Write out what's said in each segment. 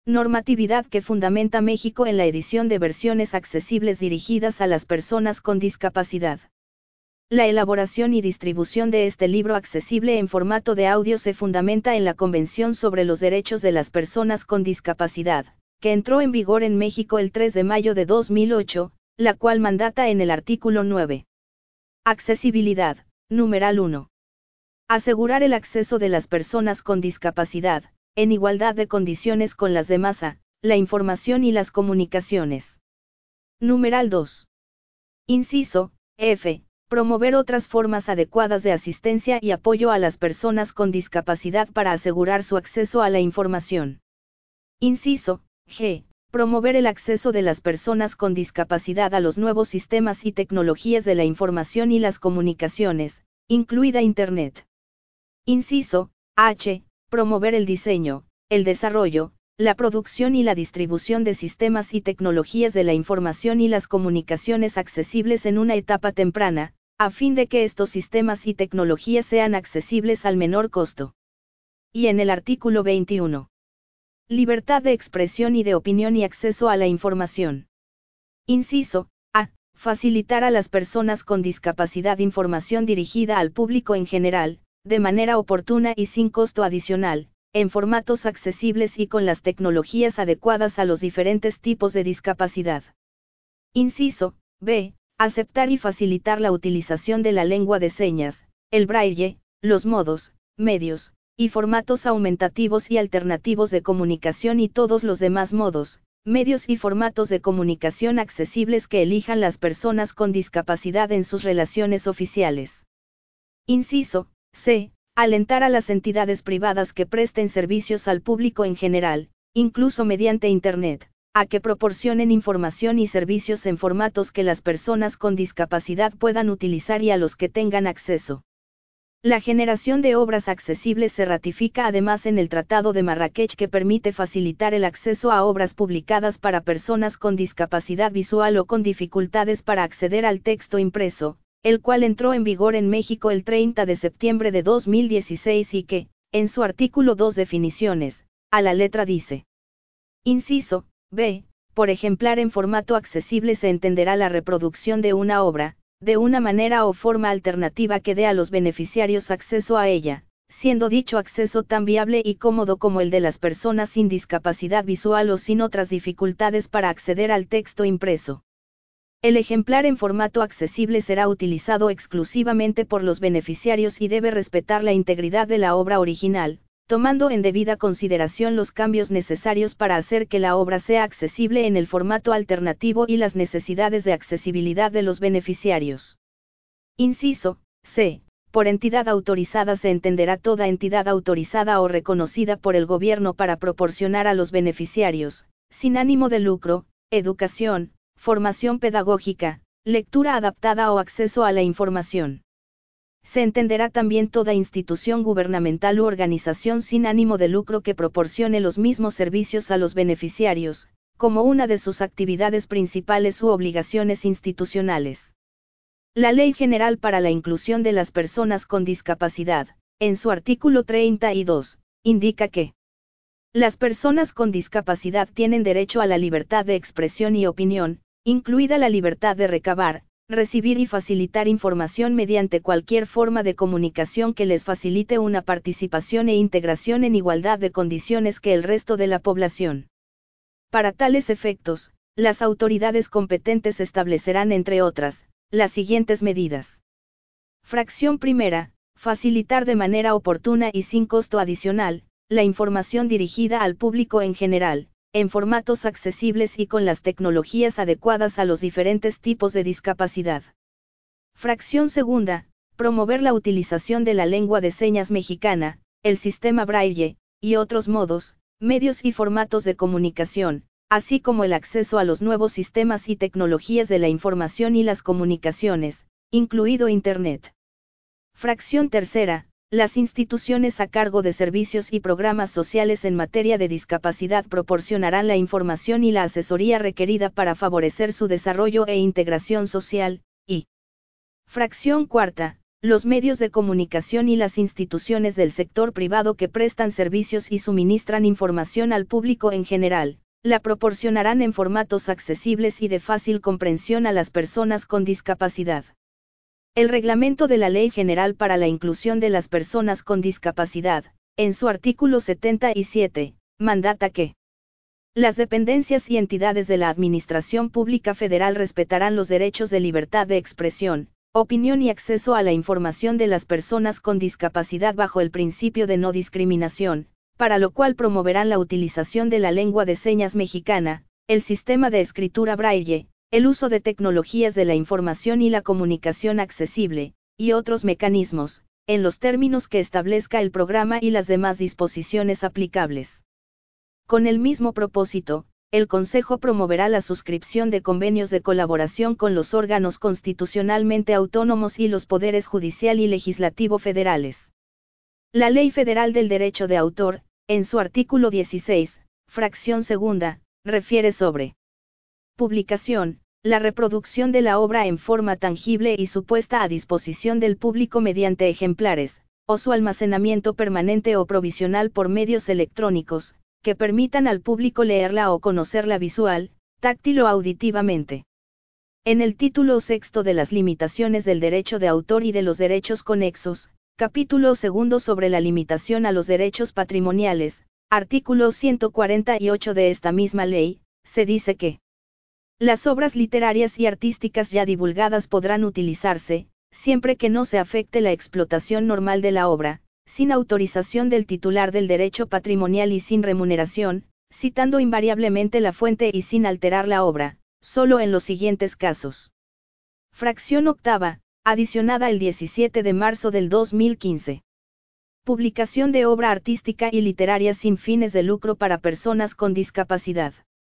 Normatividad que fundamenta México en la edición de versiones accesibles dirigidas a las personas con discapacidad. La elaboración y distribución de este libro accesible en formato de audio se fundamenta en la Convención sobre los Derechos de las Personas con Discapacidad, que entró en vigor en México el 3 de mayo de 2008, la cual mandata en el artículo 9. Accesibilidad, numeral 1. Asegurar el acceso de las personas con discapacidad, en igualdad de condiciones con las demás a la información y las comunicaciones. Numeral 2. Inciso, F. Promover otras formas adecuadas de asistencia y apoyo a las personas con discapacidad para asegurar su acceso a la información. Inciso, G. Promover el acceso de las personas con discapacidad a los nuevos sistemas y tecnologías de la información y las comunicaciones, incluida Internet. Inciso, H. Promover el diseño, el desarrollo, la producción y la distribución de sistemas y tecnologías de la información y las comunicaciones accesibles en una etapa temprana, a fin de que estos sistemas y tecnologías sean accesibles al menor costo. Y en el artículo 21. Libertad de expresión y de opinión y acceso a la información. Inciso, A. Facilitar a las personas con discapacidad información dirigida al público en general, de manera oportuna y sin costo adicional, en formatos accesibles y con las tecnologías adecuadas a los diferentes tipos de discapacidad. Inciso, B. Aceptar y facilitar la utilización de la lengua de señas, el braille, los modos, medios, y formatos aumentativos y alternativos de comunicación y todos los demás modos, medios y formatos de comunicación accesibles que elijan las personas con discapacidad en sus relaciones oficiales. Inciso, C. Alentar a las entidades privadas que presten servicios al público en general, incluso mediante Internet, a que proporcionen información y servicios en formatos que las personas con discapacidad puedan utilizar y a los que tengan acceso. La generación de obras accesibles se ratifica además en el Tratado de Marrakech que permite facilitar el acceso a obras publicadas para personas con discapacidad visual o con dificultades para acceder al texto impreso, el cual entró en vigor en México el 30 de septiembre de 2016 y que, en su artículo 2 definiciones, a la letra dice. Inciso, B. Por ejemplar en formato accesible se entenderá la reproducción de una obra, de una manera o forma alternativa que dé a los beneficiarios acceso a ella, siendo dicho acceso tan viable y cómodo como el de las personas sin discapacidad visual o sin otras dificultades para acceder al texto impreso. El ejemplar en formato accesible será utilizado exclusivamente por los beneficiarios y debe respetar la integridad de la obra original, tomando en debida consideración los cambios necesarios para hacer que la obra sea accesible en el formato alternativo y las necesidades de accesibilidad de los beneficiarios. Inciso, C. Por entidad autorizada se entenderá toda entidad autorizada o reconocida por el gobierno para proporcionar a los beneficiarios, sin ánimo de lucro, educación, formación pedagógica, lectura adaptada o acceso a la información. Se entenderá también toda institución gubernamental u organización sin ánimo de lucro que proporcione los mismos servicios a los beneficiarios, como una de sus actividades principales u obligaciones institucionales. La Ley General para la Inclusión de las Personas con Discapacidad, en su artículo 32, indica que las personas con discapacidad tienen derecho a la libertad de expresión y opinión, incluida la libertad de recabar, recibir y facilitar información mediante cualquier forma de comunicación que les facilite una participación e integración en igualdad de condiciones que el resto de la población. Para tales efectos, las autoridades competentes establecerán, entre otras, las siguientes medidas. Fracción primera, facilitar de manera oportuna y sin costo adicional, la información dirigida al público en general, en formatos accesibles y con las tecnologías adecuadas a los diferentes tipos de discapacidad. Fracción segunda, promover la utilización de la lengua de señas mexicana, el sistema braille, y otros modos, medios y formatos de comunicación, así como el acceso a los nuevos sistemas y tecnologías de la información y las comunicaciones, incluido Internet. Fracción tercera, las instituciones a cargo de servicios y programas sociales en materia de discapacidad proporcionarán la información y la asesoría requerida para favorecer su desarrollo e integración social, y fracción cuarta, los medios de comunicación y las instituciones del sector privado que prestan servicios y suministran información al público en general, la proporcionarán en formatos accesibles y de fácil comprensión a las personas con discapacidad. El reglamento de la Ley General para la Inclusión de las Personas con Discapacidad, en su artículo 77, mandata que las dependencias y entidades de la Administración Pública Federal respetarán los derechos de libertad de expresión, opinión y acceso a la información de las personas con discapacidad bajo el principio de no discriminación, para lo cual promoverán la utilización de la lengua de señas mexicana, el sistema de escritura braille, el uso de tecnologías de la información y la comunicación accesible, y otros mecanismos, en los términos que establezca el programa y las demás disposiciones aplicables. Con el mismo propósito, el Consejo promoverá la suscripción de convenios de colaboración con los órganos constitucionalmente autónomos y los poderes judicial y legislativo federales. La Ley Federal del Derecho de Autor, en su artículo 16, fracción segunda, refiere sobre publicación, la reproducción de la obra en forma tangible y su puesta a disposición del público mediante ejemplares, o su almacenamiento permanente o provisional por medios electrónicos, que permitan al público leerla o conocerla visual, táctil o auditivamente. En el título sexto de las limitaciones del derecho de autor y de los derechos conexos, capítulo segundo sobre la limitación a los derechos patrimoniales, artículo 148 de esta misma ley, se dice que las obras literarias y artísticas ya divulgadas podrán utilizarse, siempre que no se afecte la explotación normal de la obra, sin autorización del titular del derecho patrimonial y sin remuneración, citando invariablemente la fuente y sin alterar la obra, solo en los siguientes casos. Fracción octava, adicionada el 17 de marzo del 2015. Publicación de obra artística y literaria sin fines de lucro para personas con discapacidad.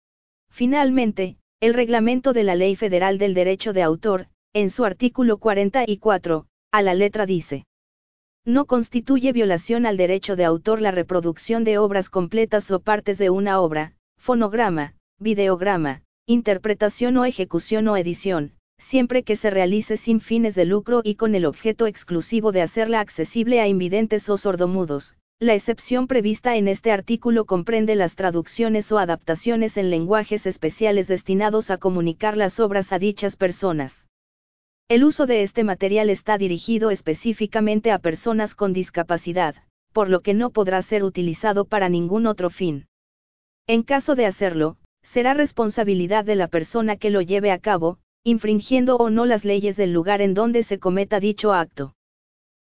Finalmente, el reglamento de la Ley Federal del Derecho de Autor, en su artículo 44, a la letra dice: no constituye violación al derecho de autor la reproducción de obras completas o partes de una obra, fonograma, videograma, interpretación o ejecución o edición, siempre que se realice sin fines de lucro y con el objeto exclusivo de hacerla accesible a invidentes o sordomudos. La excepción prevista en este artículo comprende las traducciones o adaptaciones en lenguajes especiales destinados a comunicar las obras a dichas personas. El uso de este material está dirigido específicamente a personas con discapacidad, por lo que no podrá ser utilizado para ningún otro fin. En caso de hacerlo, será responsabilidad de la persona que lo lleve a cabo, infringiendo o no las leyes del lugar en donde se cometa dicho acto.